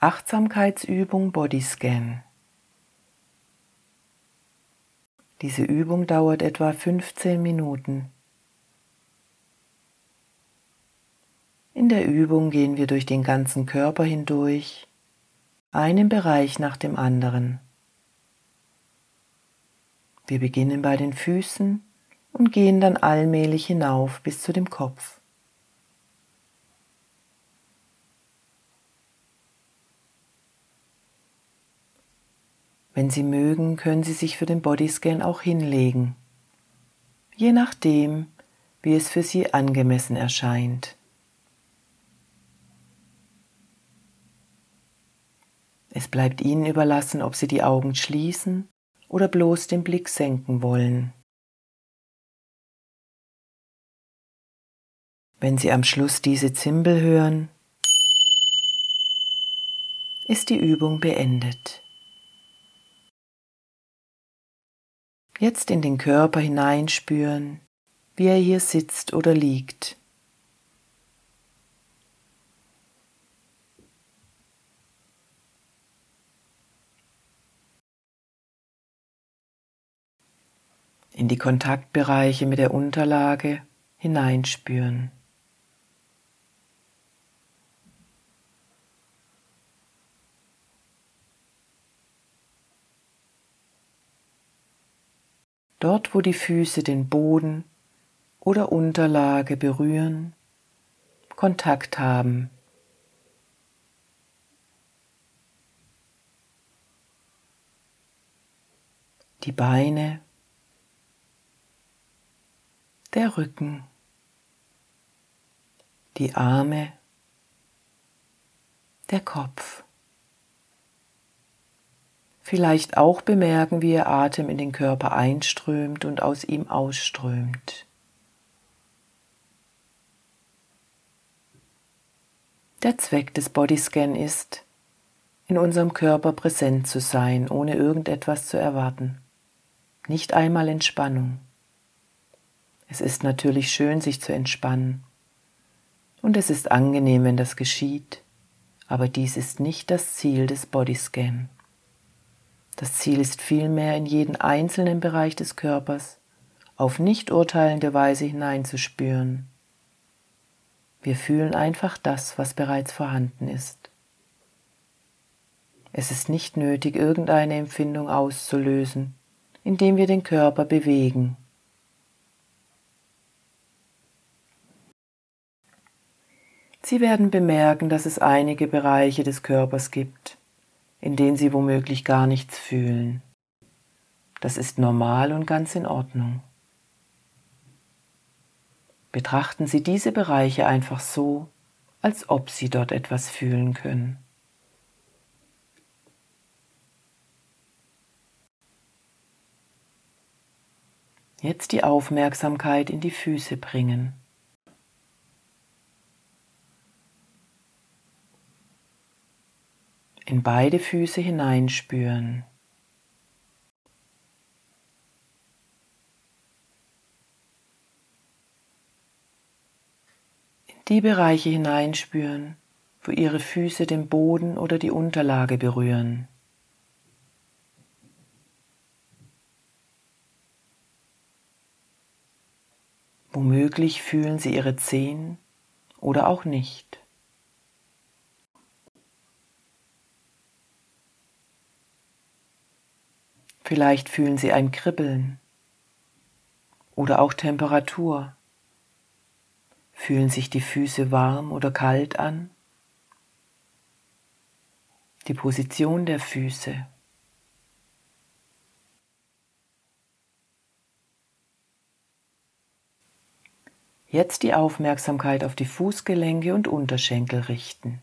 Achtsamkeitsübung Bodyscan. Diese Übung dauert etwa 15 Minuten. In der Übung gehen wir durch den ganzen Körper hindurch, einen Bereich nach dem anderen. Wir beginnen bei den Füßen und gehen dann allmählich hinauf bis zu dem Kopf. Wenn Sie mögen, können Sie sich für den Bodyscan auch hinlegen, je nachdem, wie es für Sie angemessen erscheint. Es bleibt Ihnen überlassen, ob Sie die Augen schließen oder bloß den Blick senken wollen. Wenn Sie am Schluss diese Zimbel hören, ist die Übung beendet. Jetzt in den Körper hineinspüren, wie er hier sitzt oder liegt. In die Kontaktbereiche mit der Unterlage hineinspüren. Dort, wo die Füße den Boden oder Unterlage berühren, Kontakt haben. Die Beine, der Rücken, die Arme, der Kopf. Vielleicht auch bemerken, wie Ihr Atem in den Körper einströmt und aus ihm ausströmt. Der Zweck des Bodyscan ist, in unserem Körper präsent zu sein, ohne irgendetwas zu erwarten. Nicht einmal Entspannung. Es ist natürlich schön, sich zu entspannen. Und es ist angenehm, wenn das geschieht, aber dies ist nicht das Ziel des Bodyscan. Das Ziel ist vielmehr, in jeden einzelnen Bereich des Körpers auf nicht urteilende Weise hineinzuspüren. Wir fühlen einfach das, was bereits vorhanden ist. Es ist nicht nötig, irgendeine Empfindung auszulösen, indem wir den Körper bewegen. Sie werden bemerken, dass es einige Bereiche des Körpers gibt, in denen Sie womöglich gar nichts fühlen. Das ist normal und ganz in Ordnung. Betrachten Sie diese Bereiche einfach so, als ob Sie dort etwas fühlen können. Jetzt die Aufmerksamkeit in die Füße bringen. In beide Füße hineinspüren. In die Bereiche hineinspüren, wo Ihre Füße den Boden oder die Unterlage berühren. Womöglich fühlen Sie Ihre Zehen oder auch nicht. Vielleicht fühlen Sie ein Kribbeln oder auch Temperatur. Fühlen sich die Füße warm oder kalt an? Die Position der Füße. Jetzt die Aufmerksamkeit auf die Fußgelenke und Unterschenkel richten.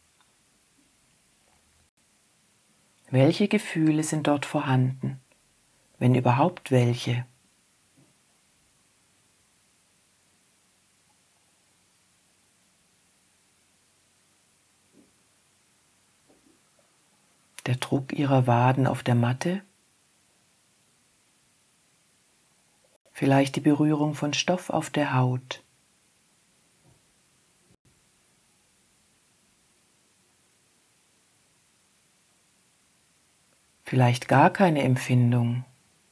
Welche Gefühle sind dort vorhanden, wenn überhaupt welche? Der Druck Ihrer Waden auf der Matte? Vielleicht die Berührung von Stoff auf der Haut? vielleicht gar keine Empfindung.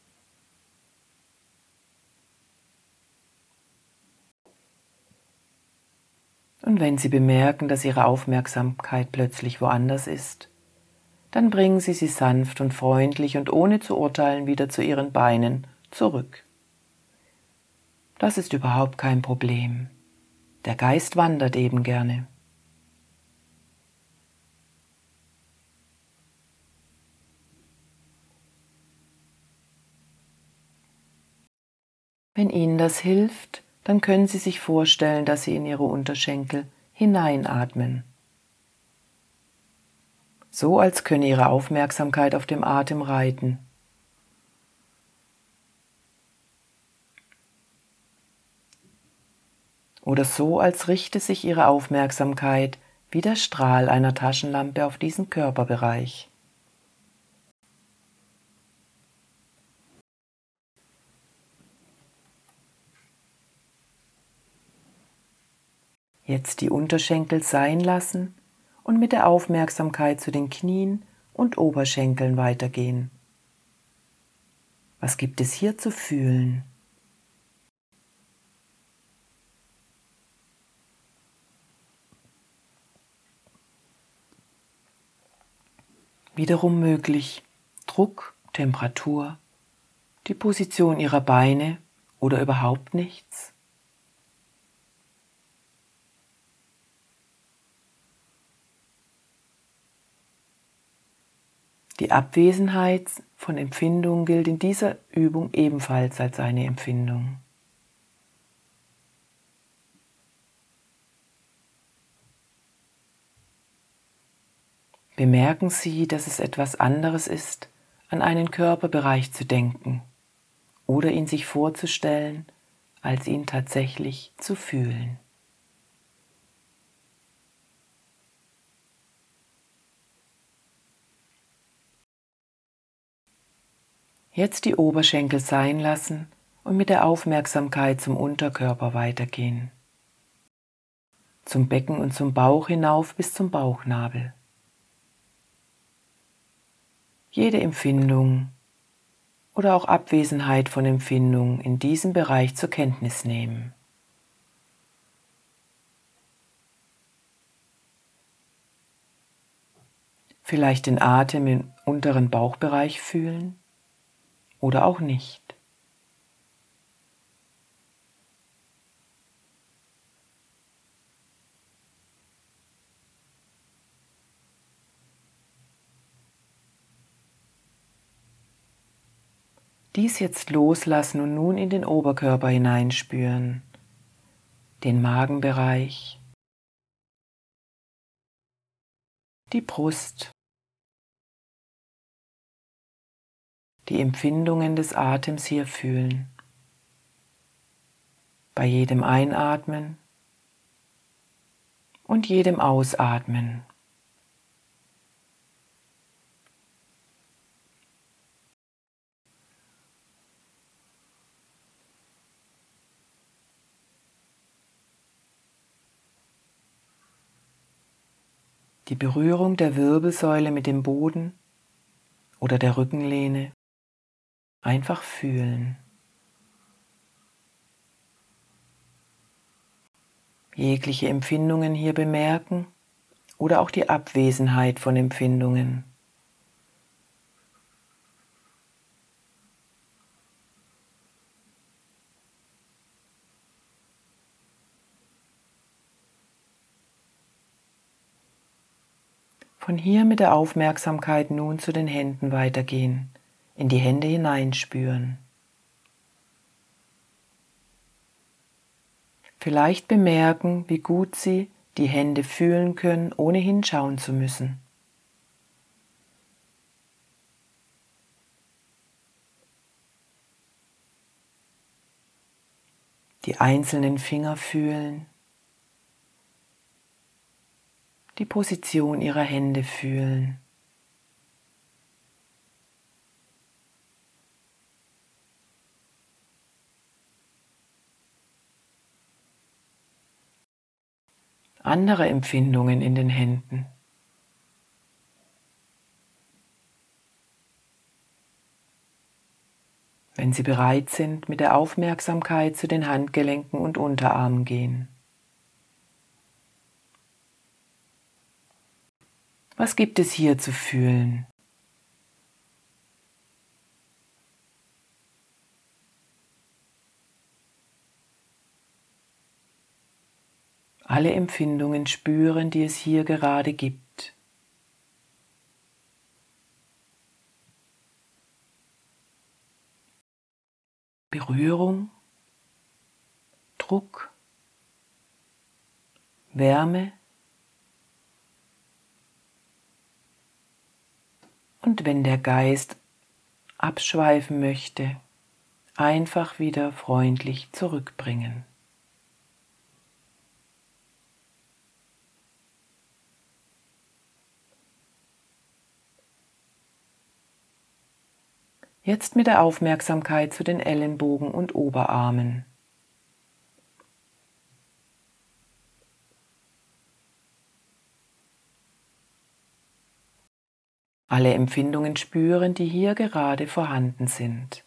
Und wenn Sie bemerken, dass Ihre Aufmerksamkeit plötzlich woanders ist, dann bringen Sie sie sanft und freundlich und ohne zu urteilen wieder zu Ihren Beinen zurück. Das ist überhaupt kein Problem. Der Geist wandert eben gerne. Wenn Ihnen das hilft, dann können Sie sich vorstellen, dass Sie in Ihre Unterschenkel hineinatmen. So als könne Ihre Aufmerksamkeit auf dem Atem reiten. Oder so als richte sich Ihre Aufmerksamkeit wie der Strahl einer Taschenlampe auf diesen Körperbereich. Jetzt die Unterschenkel sein lassen und mit der Aufmerksamkeit zu den Knien und Oberschenkeln weitergehen. Was gibt es hier zu fühlen? Wiederum möglich Druck, Temperatur, die Position Ihrer Beine oder überhaupt nichts. Die Abwesenheit von Empfindung gilt in dieser Übung ebenfalls als eine Empfindung. Bemerken Sie, dass es etwas anderes ist, an einen Körperbereich zu denken oder ihn sich vorzustellen, als ihn tatsächlich zu fühlen. Jetzt die Oberschenkel sein lassen und mit der Aufmerksamkeit zum Unterkörper weitergehen. Zum Becken und zum Bauch hinauf bis zum Bauchnabel. Jede Empfindung oder auch Abwesenheit von Empfindung in diesem Bereich zur Kenntnis nehmen. Vielleicht den Atem im unteren Bauchbereich fühlen oder auch nicht. Dies jetzt loslassen und nun in den Oberkörper hineinspüren, den Magenbereich, die Brust, die Empfindungen des Atems hier fühlen. Bei jedem Einatmen und jedem Ausatmen. Die Berührung der Wirbelsäule mit dem Boden oder der Rückenlehne einfach fühlen. Jegliche Empfindungen hier bemerken oder auch die Abwesenheit von Empfindungen. Von hier mit der Aufmerksamkeit nun zu den Händen weitergehen, in die Hände hineinspüren. Vielleicht bemerken, wie gut Sie die Hände fühlen können, ohne hinschauen zu müssen. Die einzelnen Finger fühlen, die Position Ihrer Hände fühlen. Andere Empfindungen in den Händen. Wenn Sie bereit sind, mit der Aufmerksamkeit zu den Handgelenken und Unterarmen gehen. Was gibt es hier zu fühlen? Alle Empfindungen spüren, die es hier gerade gibt. Berührung, Druck, Wärme und wenn der Geist abschweifen möchte, einfach wieder freundlich zurückbringen. Jetzt mit der Aufmerksamkeit zu den Ellenbogen und Oberarmen. Alle Empfindungen spüren, die hier gerade vorhanden sind.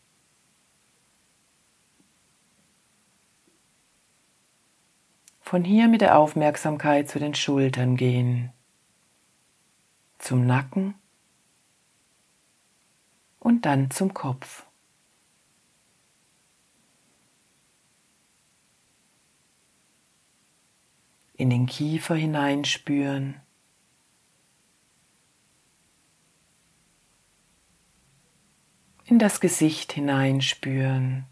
Von hier mit der Aufmerksamkeit zu den Schultern gehen, zum Nacken und dann zum Kopf. In den Kiefer hineinspüren. In das Gesicht hineinspüren.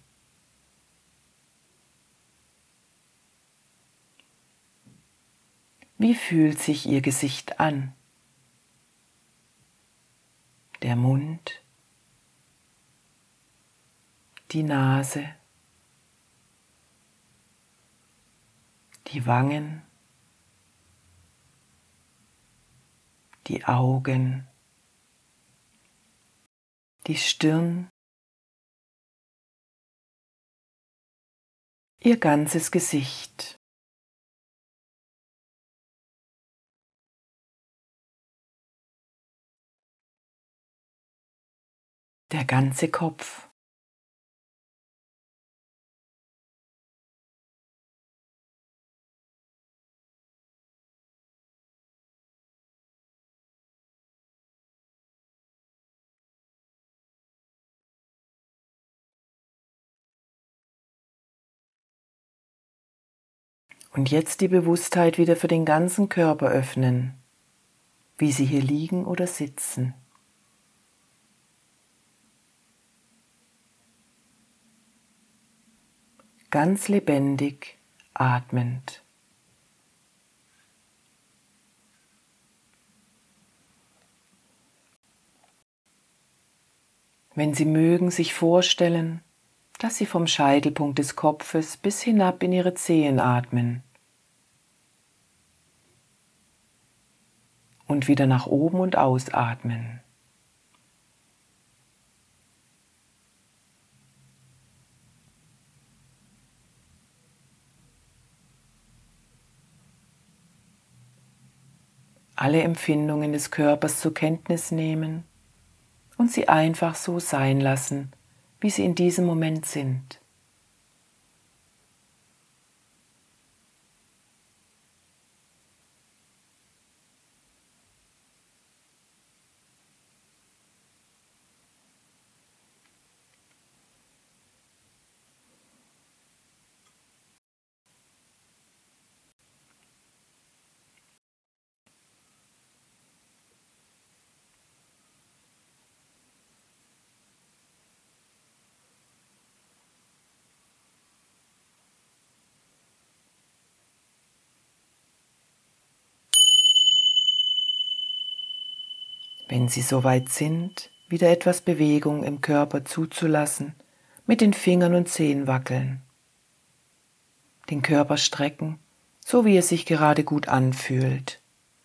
Wie fühlt sich Ihr Gesicht an? Der Mund, die Nase, die Wangen, die Augen, die Stirn, Ihr ganzes Gesicht. Der ganze Kopf. Und jetzt die Bewusstheit wieder für den ganzen Körper öffnen, wie Sie hier liegen oder sitzen. Ganz lebendig, atmend. Wenn Sie mögen, sich vorstellen, dass Sie vom Scheitelpunkt des Kopfes bis hinab in Ihre Zehen atmen und wieder nach oben und ausatmen. Alle Empfindungen des Körpers zur Kenntnis nehmen und sie einfach so sein lassen, wie sie in diesem Moment sind. Wenn Sie soweit sind, wieder etwas Bewegung im Körper zuzulassen, mit den Fingern und Zehen wackeln. Den Körper strecken, so wie es sich gerade gut anfühlt.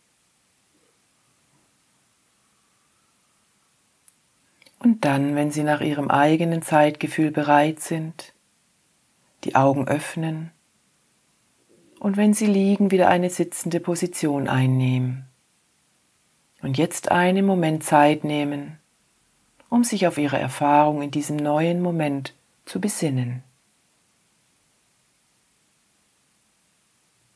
Und dann, wenn Sie nach Ihrem eigenen Zeitgefühl bereit sind, die Augen öffnen und wenn Sie liegen, wieder eine sitzende Position einnehmen. Und jetzt einen Moment Zeit nehmen, um sich auf ihre Erfahrung in diesem neuen Moment zu besinnen.